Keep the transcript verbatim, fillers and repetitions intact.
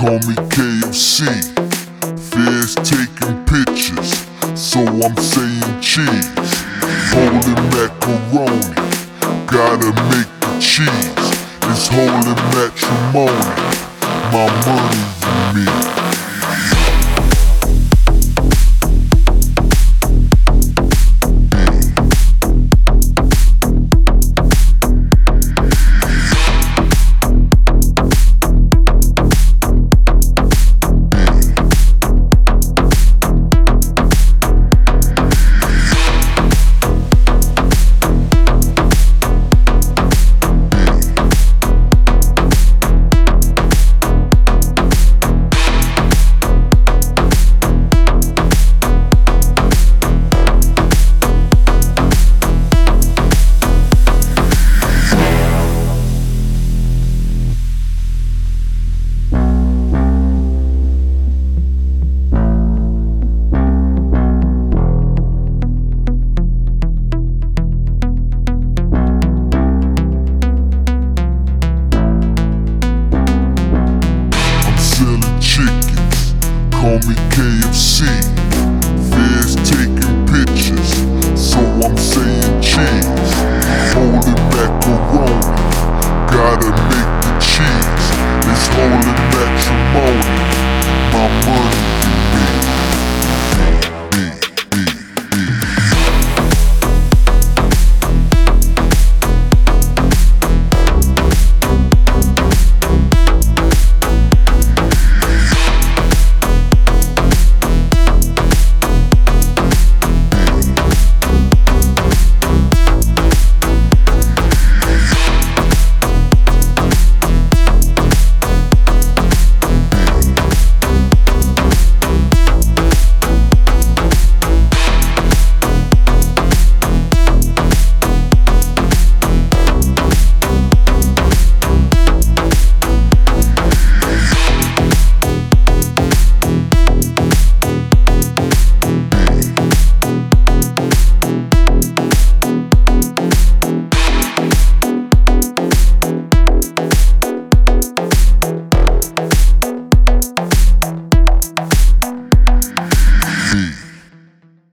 call me K F C. Feds taking pictures, so I'm saying cheese. Holy macaroni, gotta make the cheese. It's holy matrimony, my money you me. Call me K F C. Feds taking pictures, so I'm saying cheese. Holy macaroni, gotta make the cheese. It's holy matrimony, my money.